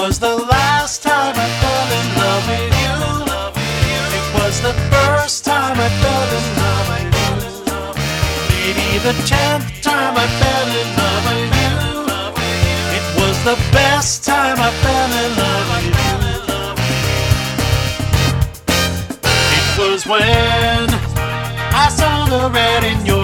was the last time I fell in love with you. It was the first time I fell in love with you. Maybe the 10th time I fell in love with you. It was the best time I fell in love with you. It was when I saw the red in your